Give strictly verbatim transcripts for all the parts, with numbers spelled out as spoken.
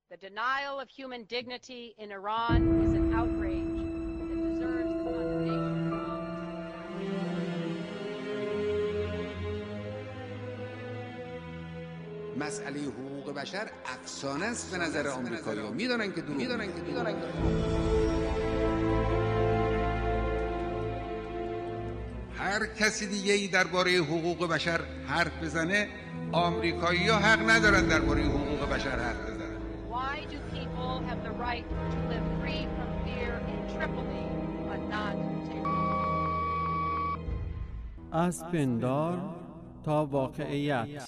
The denial of human dignity in Iran is an outrage that deserves the condemnation of all. مسئله حقوق بشر افسانه است به نظر آمریکایی‌ها. میدونن که دروغ میدونن که میدونن که هر کسی دیگه ای درباره حقوق بشر حرف بزنه، آمریکایی‌ها حق ندارن درباره حقوق بشر حرف بزنن. Why do people have the right to live free from fear in Tripoli but not Tehran? از پندار تا واقعیت،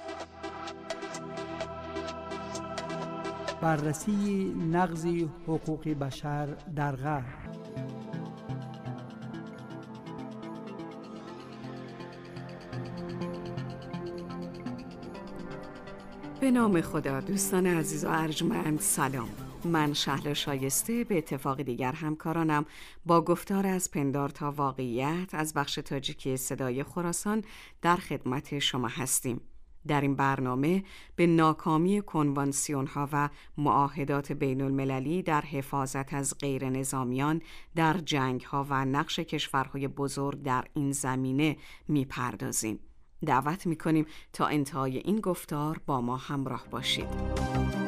بررسی نقض حقوق بشر در غرب. به نام خدا. دوستان عزیز و ارجمند، سلام. من شهلا شایسته به اتفاق دیگر همکارانم با گفتار از پندار تا واقعیت از بخش تاجیکی صدای خراسان در خدمت شما هستیم. در این برنامه به ناکامی کنوانسیون ها و معاهدات بین المللی در حفاظت از غیر نظامیان در جنگ ها و نقش کشورهای بزرگ در این زمینه می پردازیم. دعوت می کنیم تا انتهای این گفتار با ما همراه باشید.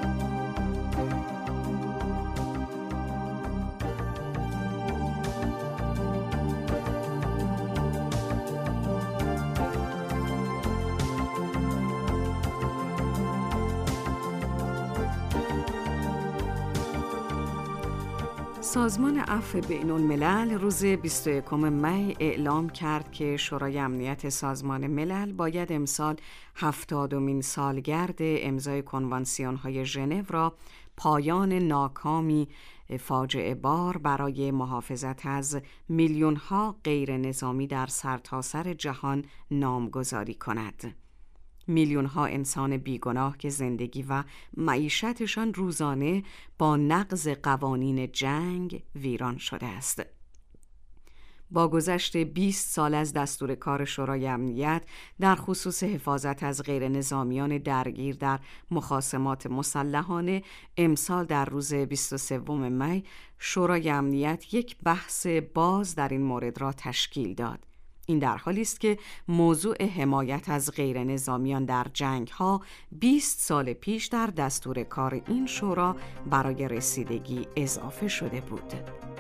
سازمان عفو بین الملل روز بیست و یکم می اعلام کرد که شورای امنیت سازمان ملل باید امسال هفتادمین سالگرد امضای کنوانسیون های ژنو را پایان ناکامی فاجعه بار برای محافظت از میلیون ها غیر نظامی در سرتاسر جهان نامگذاری کند. میلیون ها انسان بیگناه که زندگی و معیشتشان روزانه با نقض قوانین جنگ ویران شده است. با گذشت بیست سال از دستور کار شورای امنیت در خصوص حفاظت از غیر نظامیان درگیر در مخاصمات مسلحانه، امسال در روز بیست و سوم می شورای امنیت یک بحث باز در این مورد را تشکیل داد. این در حالی است که موضوع حمایت از غیر نظامیان در جنگ ها بیست سال پیش در دستور کار این شورا برای رسیدگی اضافه شده بود.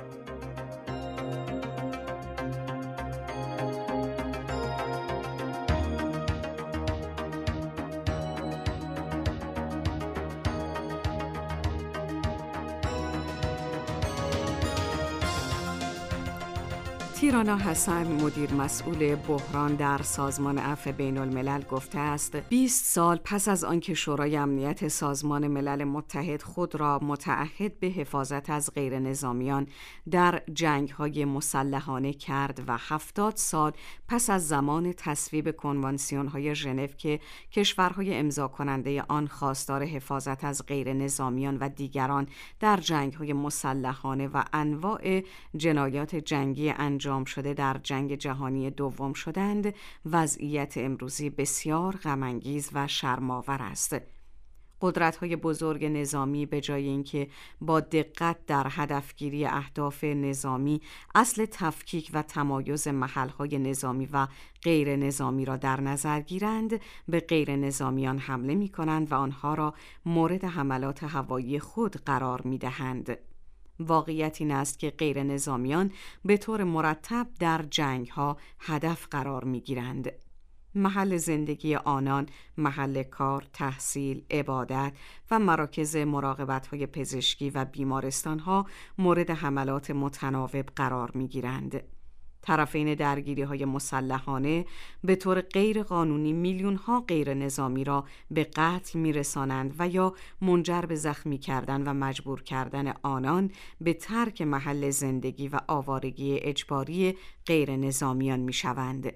تیرانا حسن، مدیر مسئول بحران در سازمان عفو بین الملل، گفته است بیست سال پس از آنکه شورای امنیت سازمان ملل متحد خود را متعهد به حفاظت از غیر نظامیان در جنگ‌های مسلحانه کرد و هفتاد سال پس از زمان تصویب کنوانسیون‌های ژنو که کشورهای امضا کننده آن خواستار حفاظت از غیر نظامیان و دیگران در جنگ‌های مسلحانه و انواع جنایات جنگی انجام شده در جنگ جهانی دوم شدند، وضعیت امروزی بسیار غم‌انگیز و شرم‌آور است. قدرت‌های بزرگ نظامی به جای اینکه با دقت در هدفگیری اهداف نظامی اصل تفکیک و تمایز محل‌های نظامی و غیر نظامی را در نظر گیرند، به غیر نظامیان حمله می‌کنند و آنها را مورد حملات هوایی خود قرار می‌دهند. واقعیت این است که غیر نظامیان به طور مرتب در جنگ ها هدف قرار می گیرند. محل زندگی آنان، محل کار، تحصیل، عبادت و مراکز مراقبت های پزشکی و بیمارستان ها مورد حملات متناوب قرار می گیرند. طرفین درگیری های مسلحانه به طور غیر قانونی میلیون ها غیر نظامی را به قتل می رسانند و یا منجر به زخمی کردن و مجبور کردن آنان به ترک محل زندگی و آوارگی اجباری غیر نظامیان می شوند.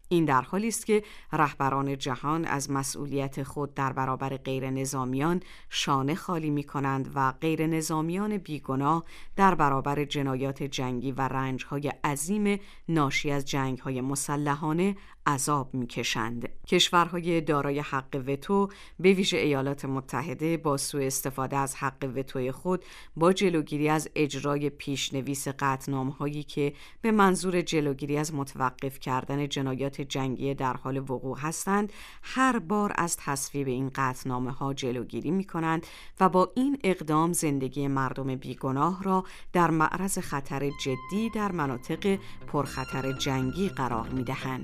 این در حالی است که رهبران جهان از مسئولیت خود در برابر غیر نظامیان شانه خالی می کنند و غیر نظامیان بیگناه در برابر جنایات جنگی و رنج‌های عظیم ناشی از جنگ‌های مسلحانه عذاب می‌کشند. کشورهای دارای حق وتو به ویژه ایالات متحده با سوء استفاده از حق وتوی خود با جلوگیری از اجرای پیشنویس قطعنامه‌هایی که به منظور جلوگیری از متوقف کردن جنایات جنگی در حال وقوع هستند، هر بار از تصویب این قطعنامه‌ها جلوگیری می‌کنند و با این اقدام زندگی مردم بیگناه را در معرض خطر جدی در مناطق پرخطر جنگی قرار می‌دهند.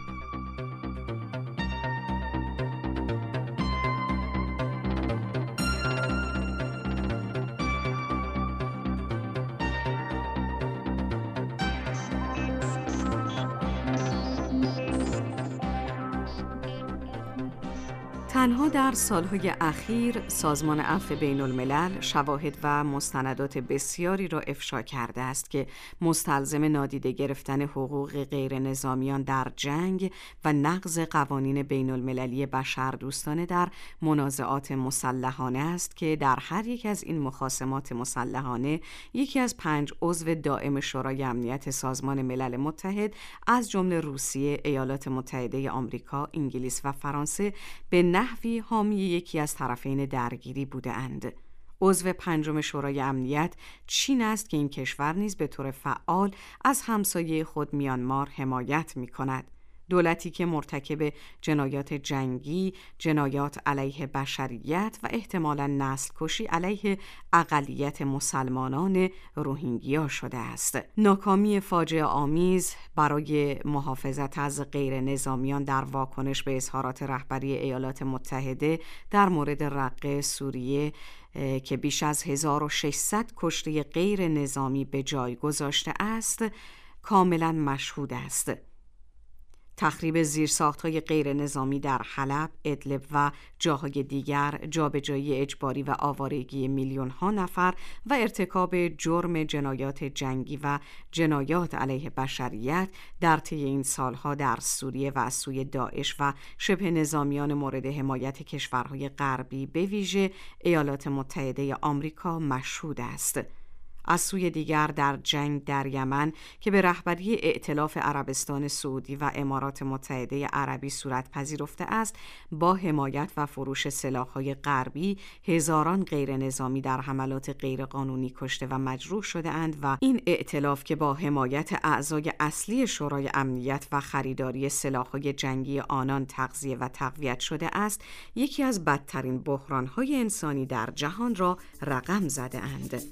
تنها در سالهای اخیر سازمان عفو بین الملل شواهد و مستندات بسیاری را افشا کرده است که مستلزم نادیده گرفتن حقوق غیر نظامیان در جنگ و نقض قوانین بین المللی بشردوستانه در منازعات مسلحانه است که در هر یک از این مخاصمات مسلحانه یکی از پنج عضو دائم شورای امنیت سازمان ملل متحد از جمله روسیه، ایالات متحده آمریکا، انگلیس و فرانسه به نحوی حامی یکی از طرفین درگیری بودند. عضو پنجم شورای امنیت چین است که این کشور نیز به طور فعال از همسایه خود میانمار حمایت می‌کند. دولتی که مرتکب جنایات جنگی، جنایات علیه بشریت و احتمالاً نسل کشی علیه اقلیت مسلمانان روهینگیا شده است. ناکامی فاجعه آمیز برای محافظت از غیر نظامیان در واکنش به اظهارات رهبری ایالات متحده در مورد رقه سوریه که بیش از هزار و ششصد کشته غیر نظامی به جای گذاشته است، کاملاً مشهود است. تخریب زیرساخت‌های غیر نظامی در حلب، ادلب و جاهای دیگر، جابجایی اجباری و آوارگی میلیون‌ها نفر و ارتکاب جرم جنایات جنگی و جنایات علیه بشریت در طی این سالها در سوریه و از سوی داعش و شبه نظامیان مورد حمایت کشورهای غربی به ویژه ایالات متحده آمریکا مشهود است. از سوی دیگر در جنگ در یمن که به رهبری ائتلاف عربستان سعودی و امارات متحده عربی صورت پذیرفته است، با حمایت و فروش سلاح‌های غربی هزاران غیر نظامی در حملات غیرقانونی کشته و مجروح شده اند و این ائتلاف که با حمایت اعضای اصلی شورای امنیت و خریداری سلاح‌های جنگی آنان تغذیه و تقویت شده است، یکی از بدترین بحران‌های انسانی در جهان را رقم زده اند.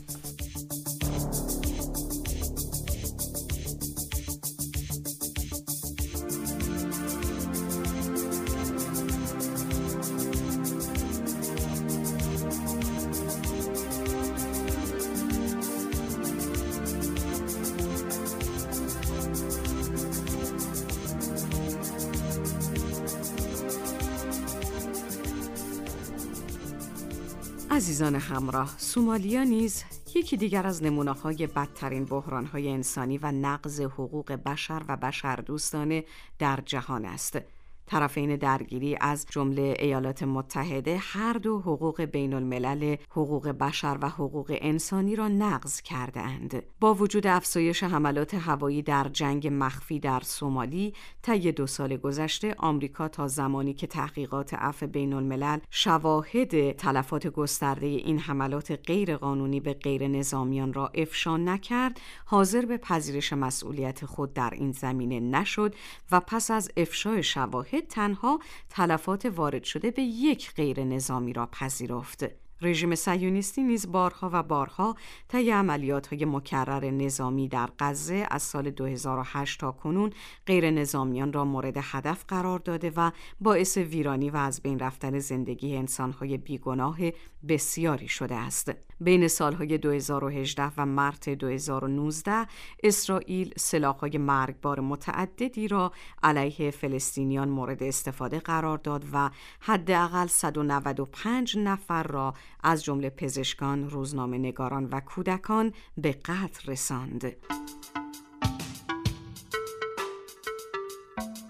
عزیزان همراه، سومالیا نیز یکی دیگر از نمونه‌های بدترین بحران‌های انسانی و نقض حقوق بشر و بشردوستانه در جهان است. طرفین درگیری از جمله ایالات متحده هر دو حقوق بین الملل، حقوق بشر و حقوق انسانی را نقض کرده اند. با وجود افزایش حملات هوایی در جنگ مخفی در سومالی طی دو سال گذشته، آمریکا تا زمانی که تحقیقات عفو بین الملل شواهد تلفات گسترده این حملات غیر قانونی به غیر نظامیان را افشا نکرد، حاضر به پذیرش مسئولیت خود در این زمینه نشد و پس از افشای شواهد تنها تلفات وارد شده به یک غیر نظامی را پذیرفت. رژیم صهیونیستی نیز بارها و بارها طی عملیات‌های مکرر نظامی در غزه از سال دو هزار و هشت تا کنون غیر نظامیان را مورد هدف قرار داده و باعث ویرانی و از بین رفتن زندگی انسان‌های بیگناه بسیاری شده است. بین سالهای دو هزار و هجده و مارس دو هزار و نوزده اسرائیل سلاح‌های مرگبار متعددی را علیه فلسطینیان مورد استفاده قرار داد و حداقل صد و نود و پنج نفر را از جمله پزشکان، روزنامه‌نگاران و کودکان به قتل رساند.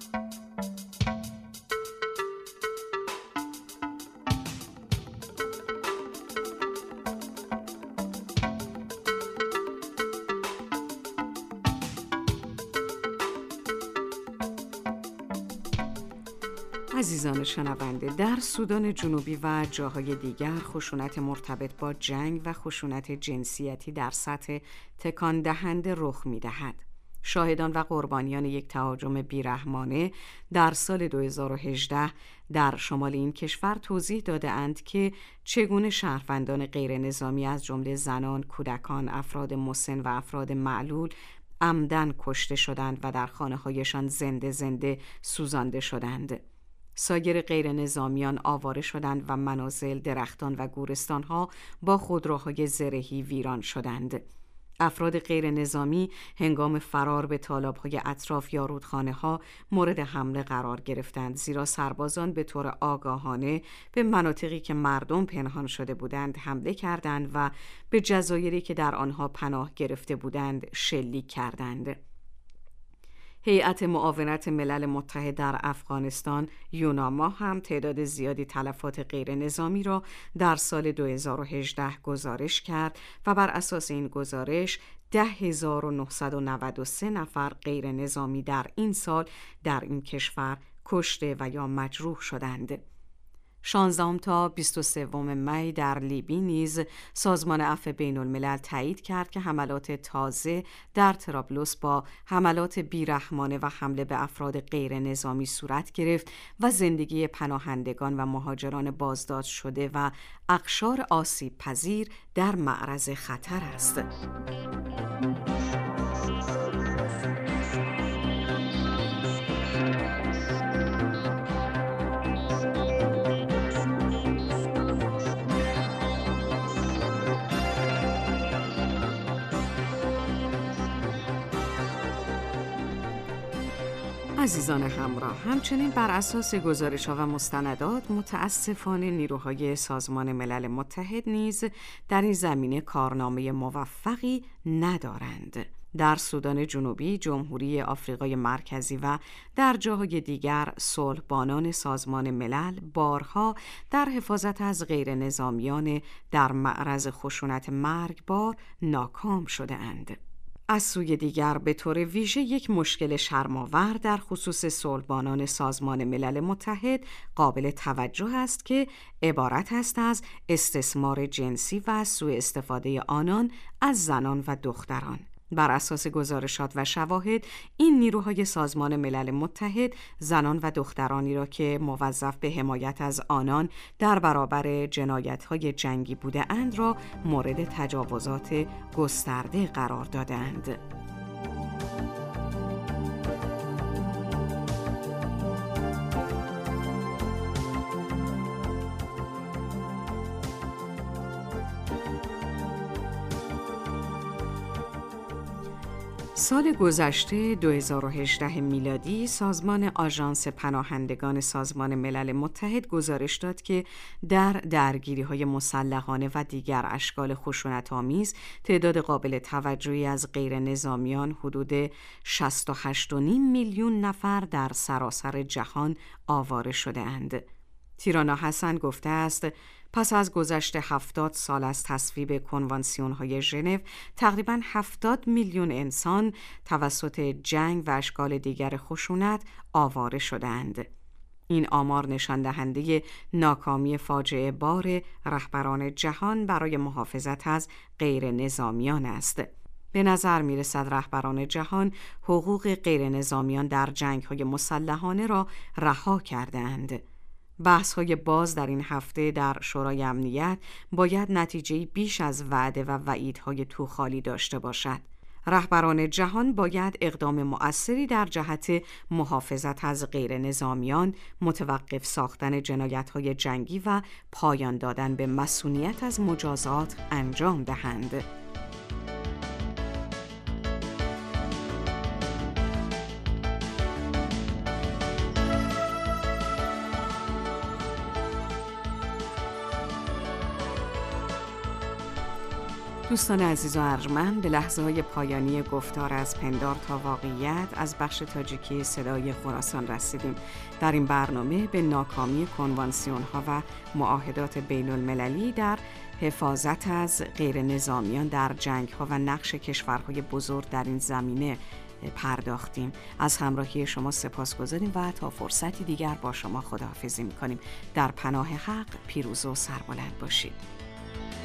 عزیزان شنونده، در سودان جنوبی و جاهای دیگر خشونت مرتبط با جنگ و خشونت جنسیتی در سطح تکان دهنده رخ می‌دهد. شاهدان و قربانیان یک تهاجم بیرحمانه در سال دو هزار و هجده در شمال این کشور توضیح داده‌اند که چگونه شهروندان غیر نظامی از جمله زنان، کودکان، افراد مسن و افراد معلول عمدن کشته شدند و در خانه‌هایشان زنده زنده سوزانده شدند. سایر غیر نظامیان آواره شدند و منازل، درختان و گورستان‌ها با خودروهای زرهی ویران شدند. افراد غیر نظامی هنگام فرار به تالاب‌های اطراف یا رودخانه‌ها مورد حمله قرار گرفتند، زیرا سربازان به طور آگاهانه به مناطقی که مردم پنهان شده بودند حمله کردند و به جزایری که در آنها پناه گرفته بودند شلیک کردند. هیئت معاونت ملل متحد در افغانستان یوناما هم تعداد زیادی تلفات غیر نظامی را در سال دو هزار و هجده گزارش کرد و بر اساس این گزارش ده هزار و نهصد و نود و سه نفر غیر نظامی در این سال در این کشور کشته و یا مجروح شدند. شانزدهم تا بیست و سوم می در لیبی نیز سازمان عفو بین الملل تایید کرد که حملات تازه در طرابلس با حملات بیرحمانه و حمله به افراد غیر نظامی صورت گرفت و زندگی پناهندگان و مهاجران بازداشت شده و اقشار آسیب پذیر در معرض خطر است. عزیزان همراه، همچنین بر اساس گزارش‌ها و مستندات متاسفانه نیروهای سازمان ملل متحد نیز در این زمینه کارنامه موفقی ندارند. در سودان جنوبی، جمهوری آفریقای مرکزی و در جاهای دیگر صلح‌بانان سازمان ملل بارها در حفاظت از غیر نظامیان در معرض خشونت مرگبار ناکام شده اند. از سوی دیگر به طور ویژه یک مشکل شرم‌آور در خصوص صلح‌بانان سازمان ملل متحد قابل توجه است که عبارت است از استثمار جنسی و سوء استفاده آنان از زنان و دختران. بر اساس گزارشات و شواهد، این نیروهای سازمان ملل متحد زنان و دخترانی را که موظف به حمایت از آنان در برابر جنایت‌های جنگی بوده‌اند را مورد تجاوزات گسترده قرار داده‌اند. سال گذشته دو هزار و هجده میلادی سازمان آژانس پناهندگان سازمان ملل متحد گزارش داد که در درگیری‌های مسلحانه و دیگر اشکال خشونت‌آمیز تعداد قابل توجهی از غیر نظامیان حدود شصت و هشت و نیم میلیون نفر در سراسر جهان آواره شده اند. تیرانا حسن گفته است پس از گذشت هفتاد سال از تصویب کنوانسیون‌های ژنو، تقریباً هفتاد میلیون انسان توسط جنگ و اشکال دیگر خشونت آواره شدند. این آمار نشان دهنده ناکامی فاجعه بار رهبران جهان برای محافظت از غیر نظامیان است. به نظر می رسد رهبران جهان حقوق غیر نظامیان در جنگ‌های مسلحانه را رها کردند. بحث‌های باز در این هفته در شورای امنیت باید نتیجه بیش از وعده و وعیدهای توخالی داشته باشد. رهبران جهان باید اقدام مؤثری در جهت محافظت از غیر نظامیان، متوقف ساختن جنایت‌های جنگی و پایان دادن به مسئولیت از مجازات انجام دهند. دوستان عزیز و ارجمند، به لحظه های پایانی گفتار از پندار تا واقعیت از بخش تاجیکی صدای خراسان رسیدیم. در این برنامه به ناکامی کنوانسیون ها و معاهدات بین المللی در حفاظت از غیر نظامیان در جنگ ها و نقش کشورهای بزرگ در این زمینه پرداختیم. از همراهی شما سپاسگزاریم و تا فرصتی دیگر با شما خداحافظی می‌کنیم. در پناه حق پیروز و سربلند باشید.